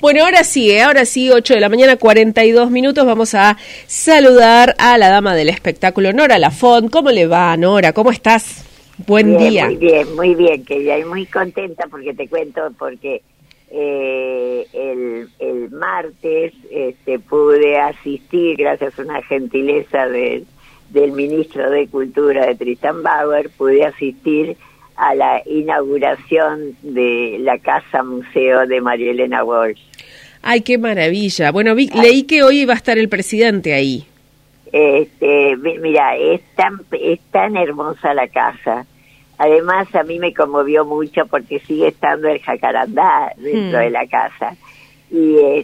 Bueno, ahora sí, 8 de la mañana, 42 minutos, vamos a saludar a la dama del espectáculo, Nora Lafont. ¿Cómo le va, Nora? ¿Cómo estás? Buen día. Muy bien, querida, y muy contenta porque te cuento, porque el martes pude asistir, gracias a una gentileza del ministro de Cultura de Tristan Bauer, pude asistir a la inauguración de la Casa Museo de María Elena Walsh. Ay, qué maravilla. Bueno, leí que hoy iba a estar el presidente ahí. Mira, es tan hermosa la casa. Además, a mí me conmovió mucho porque sigue estando el jacarandá dentro de la casa. Y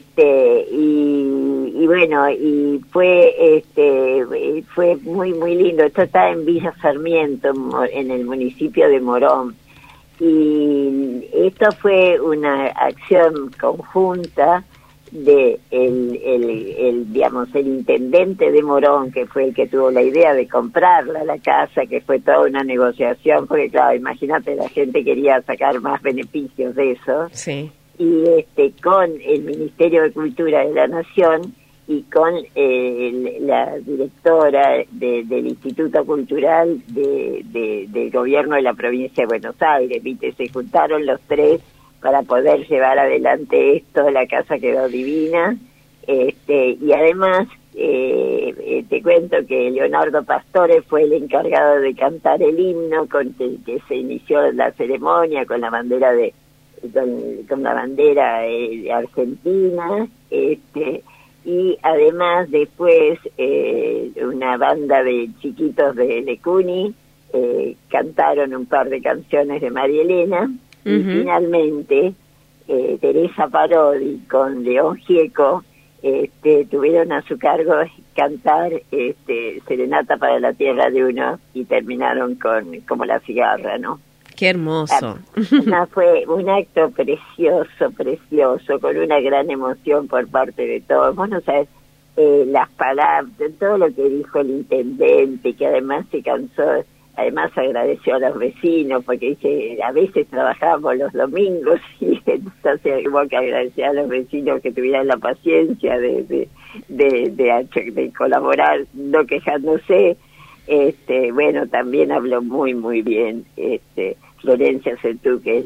bueno, y fue muy muy lindo. Esto está en Villa Sarmiento, en el municipio de Morón. Y esto fue una acción conjunta de el intendente de Morón, que fue el que tuvo la idea de comprarla, la casa, que fue toda una negociación, porque claro, imagínate, la gente quería sacar más beneficios de eso. Sí. Y con el Ministerio de Cultura de la Nación y con la directora del Instituto Cultural del Gobierno de la Provincia de Buenos Aires, ¿viste? Se juntaron los tres para poder llevar adelante esto. La casa quedó divina, y además te cuento que Leonardo Pastore fue el encargado de cantar el himno con que se inició la ceremonia con la bandera con la bandera argentina, y además después una banda de chiquitos de Lecuni cantaron un par de canciones de María Elena. Y finalmente Teresa Parodi con León Gieco tuvieron a su cargo cantar Serenata para la Tierra de Uno, y terminaron con Como la cigarra, ¿no? Qué hermoso. Fue un acto precioso, con una gran emoción por parte de todos. Vos no sabés las palabras, todo lo que dijo el intendente, que además se cansó. Además agradeció a los vecinos, porque dice, a veces trabajábamos los domingos, y entonces hubo que agradecer a los vecinos que tuvieran la paciencia de colaborar, no quejándose. Bueno, también habló muy, muy bien Florencia Centú, que es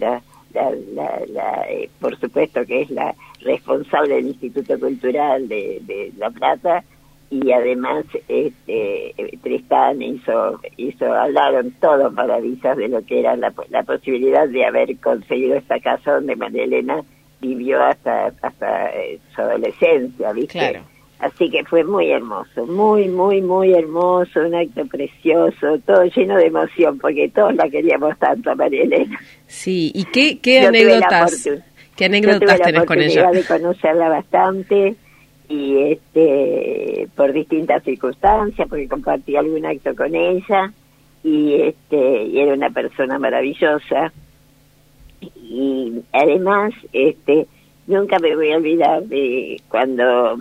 por supuesto que es la responsable del Instituto Cultural de La Plata. Y además Tristán hablaron todos maravillas de lo que era la posibilidad de haber conseguido esta casa donde María Elena vivió hasta su adolescencia, ¿viste? Claro. Así que fue muy hermoso, muy, muy, muy hermoso, un acto precioso, todo lleno de emoción, porque todos la queríamos tanto a María Elena. Sí, ¿y qué anécdotas tenés con ella? Yo tuve la oportunidad de conocerla bastante, y por distintas circunstancias, porque compartí algún acto con ella, y era una persona maravillosa. Y además nunca me voy a olvidar de cuando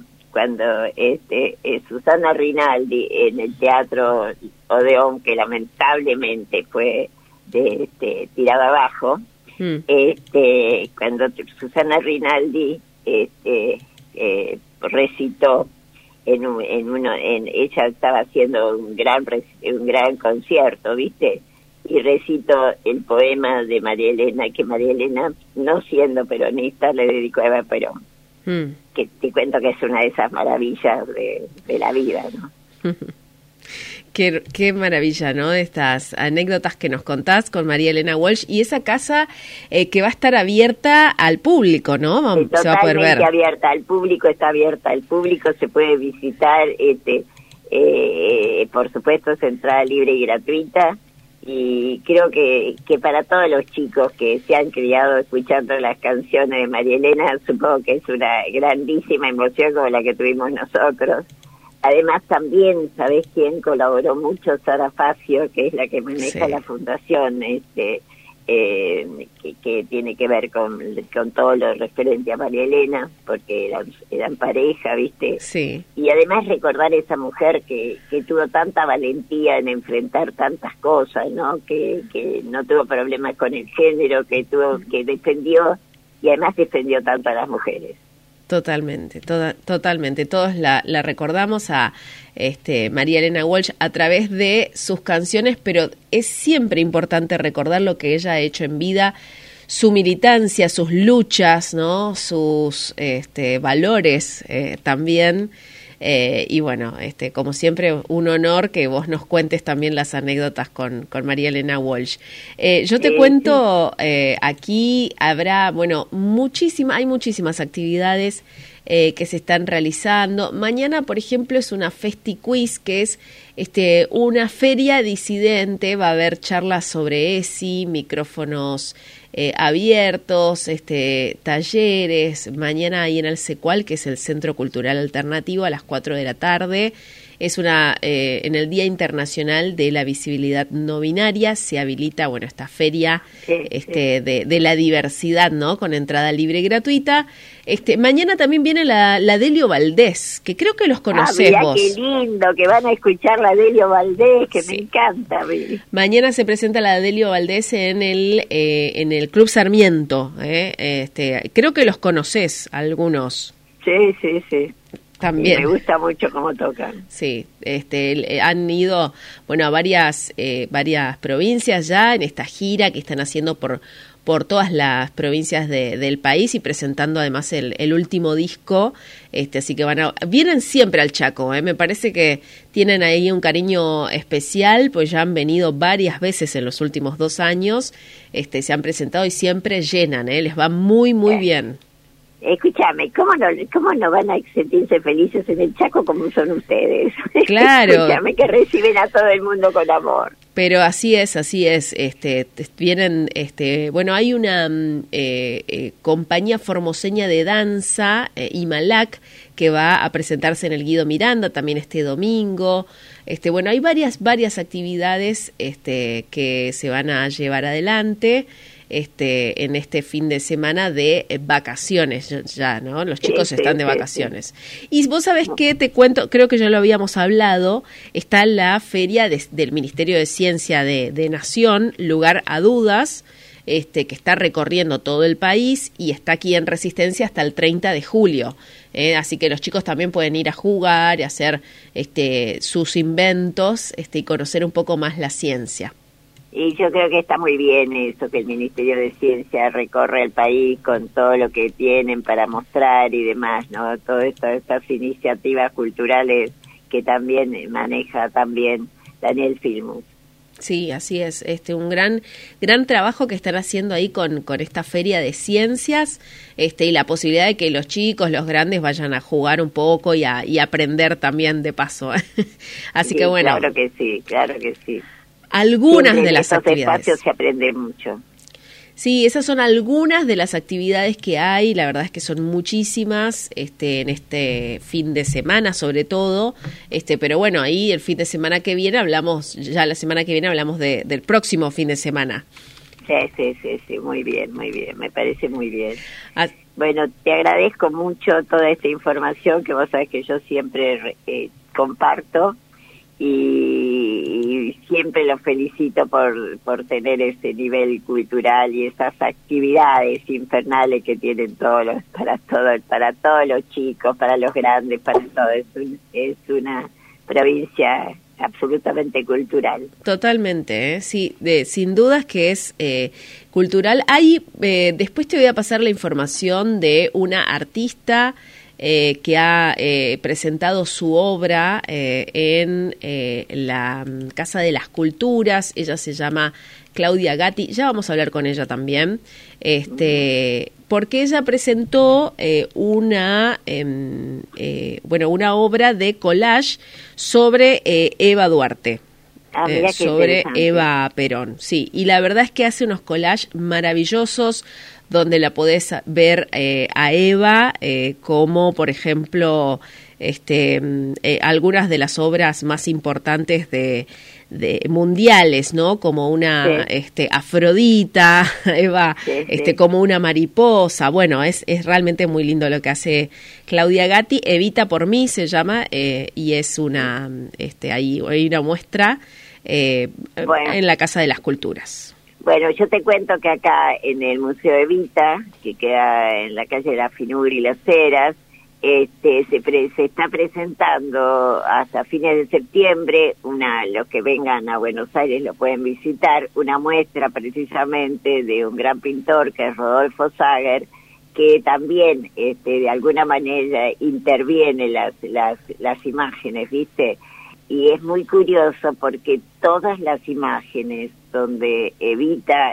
Susana Rinaldi en el Teatro Odeón, que lamentablemente fue tirada abajo, cuando Susana Rinaldi recitó ella estaba haciendo un gran concierto, ¿viste? Y recitó el poema de María Elena, que María Elena, no siendo peronista, le dedicó a Eva Perón. Que te cuento que es una de esas maravillas de la vida, ¿no? Qué maravilla, ¿no? Estas anécdotas que nos contás con María Elena Walsh, y esa casa que va a estar abierta al público, ¿no? Se va a poder ver. Abierta al público, está abierta al público, se puede visitar, por supuesto es entrada libre y gratuita, y creo que para todos los chicos que se han criado escuchando las canciones de María Elena, supongo que es una grandísima emoción como la que tuvimos nosotros. Además también, ¿sabés quién colaboró mucho? Sara Facio, que es la que maneja la fundación, que tiene que ver con todo lo referente a María Elena, porque eran pareja, ¿viste? Sí. Y además recordar esa mujer que tuvo tanta valentía en enfrentar tantas cosas, ¿no? Que no tuvo problemas con el género, que defendió, y además defendió tanto a las mujeres. Totalmente, totalmente. Todos la recordamos a María Elena Walsh a través de sus canciones, pero es siempre importante recordar lo que ella ha hecho en vida, su militancia, sus luchas, ¿no? Sus valores también. Y bueno, como siempre, un honor que vos nos cuentes también las anécdotas con María Elena Walsh. Yo te cuento, aquí habrá, bueno, hay muchísimas actividades que se están realizando. Mañana, por ejemplo, es una FestiQuiz, que es una feria disidente. Va a haber charlas sobre ESI, micrófonos abiertos, talleres. Mañana ahí en el CECUAL, que es el Centro Cultural Alternativo, a las 4 de la tarde. Es en el Día Internacional de la Visibilidad No Binaria se habilita, bueno, esta feria de la diversidad, ¿no? Con entrada libre y gratuita. Mañana también viene la Delio Valdés, que creo que los conocés vos. Qué lindo, que van a escuchar la Delio Valdés, que me encanta. Mañana se presenta la Delio Valdés en el Club Sarmiento. Creo que los conocés algunos. Sí. También. Me gusta mucho cómo tocan. Sí, han ido, bueno, a varias provincias ya en esta gira que están haciendo por todas las provincias del país y presentando además el último disco, así que vienen siempre al Chaco, me parece que tienen ahí un cariño especial, pues ya han venido varias veces en los últimos 2 años, se han presentado y siempre llenan, les va muy, muy bien. Escúchame, ¿cómo no van a sentirse felices en el Chaco como son ustedes? Claro. Escúchame, que reciben a todo el mundo con amor. Pero así es. Vienen, bueno, hay una compañía formoseña de danza, Imalac, que va a presentarse en el Guido Miranda también este domingo. Bueno, hay varias actividades que se van a llevar adelante. En este fin de semana de vacaciones ya, ¿no? Los chicos están de vacaciones. Y vos sabés qué, te cuento, creo que ya lo habíamos hablado, está la feria del Ministerio de Ciencia de Nación, Lugar a Dudas, que está recorriendo todo el país y está aquí en Resistencia hasta el 30 de julio. Así que los chicos también pueden ir a jugar y hacer sus inventos y conocer un poco más la ciencia. Y yo creo que está muy bien eso, que el Ministerio de Ciencia recorre el país con todo lo que tienen para mostrar y demás, ¿no? Todas estas iniciativas culturales que también maneja también Daniel Filmus. Sí, así es. Un gran trabajo que están haciendo ahí con esta feria de ciencias, y la posibilidad de que los chicos, los grandes vayan a jugar un poco y aprender también de paso. Así que bueno. Claro que sí. Algunas siempre de las actividades. En espacios se aprende mucho. Sí, esas son algunas de las actividades que hay, la verdad es que son muchísimas, en este fin de semana sobre todo, pero bueno, ahí el fin de semana que viene hablamos del próximo fin de semana. Sí, muy bien, me parece muy bien. Bueno, te agradezco mucho toda esta información que vos sabés que yo siempre comparto. Y siempre los felicito por tener ese nivel cultural y esas actividades infernales que tienen para todos los chicos, para los grandes, para todo. Es una provincia absolutamente cultural. Totalmente, sí, sin dudas que es cultural. Después te voy a pasar la información de una artista que ha presentado su obra en la Casa de las Culturas. Ella se llama Claudia Gatti, ya vamos a hablar con ella también, porque ella presentó una obra de collage sobre Eva Duarte. Sobre Eva Perón, sí, y la verdad es que hace unos collages maravillosos donde la podés ver a Eva, como por ejemplo algunas de las obras más importantes de mundiales, ¿no? Como una Afrodita, Eva, como una mariposa. Bueno, es realmente muy lindo lo que hace Claudia Gatti. Evita por mí se llama, y es hay una muestra en la Casa de las Culturas. Bueno, yo te cuento que acá en el Museo Evita, que queda en la calle de la Finur y Las Heras, se está presentando hasta fines de septiembre, los que vengan a Buenos Aires lo pueden visitar, una muestra precisamente de un gran pintor que es Rodolfo Sager, que también de alguna manera interviene las imágenes, ¿viste? Y es muy curioso porque todas las imágenes donde Evita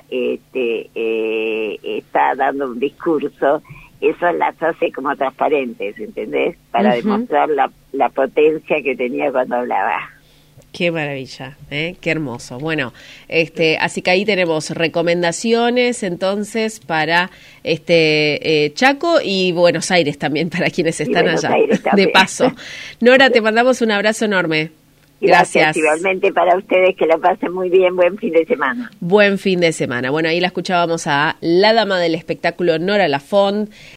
está dando un discurso, eso las hace como transparentes, ¿entendés? Para demostrar la potencia que tenía cuando hablaba. Qué maravilla, qué hermoso. Bueno, así que ahí tenemos recomendaciones entonces para Chaco y Buenos Aires también para quienes están allá. De paso. Nora, te mandamos un abrazo enorme. Gracias. Igualmente para ustedes, que lo pasen muy bien. Buen fin de semana. Buen fin de semana. Bueno, ahí la escuchábamos a la dama del espectáculo, Nora Lafont.